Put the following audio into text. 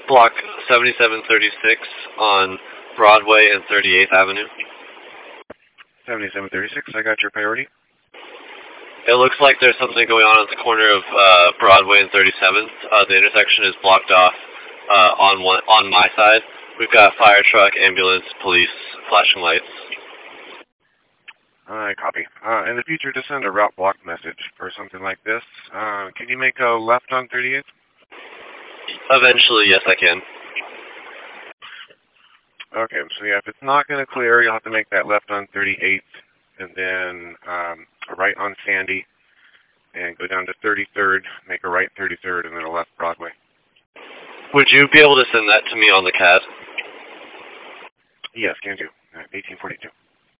Block 7736 on Broadway and 38th Avenue. 7736, I got your priority. It looks like there's something going on at the corner of Broadway and 37th. The intersection is blocked off on my side. We've got fire truck, ambulance, police, flashing lights. I copy. In the future, to send a route block message for something like this, can you make a left on 38th? Eventually, yes, I can. Okay, so yeah, if it's not going to clear, you'll have to make that left on 38th, and then a right on Sandy, and go down to 33rd, make a right 33rd, and then a left Broadway. Would you be able to send that to me on the CAD? Yes, can do. 1842.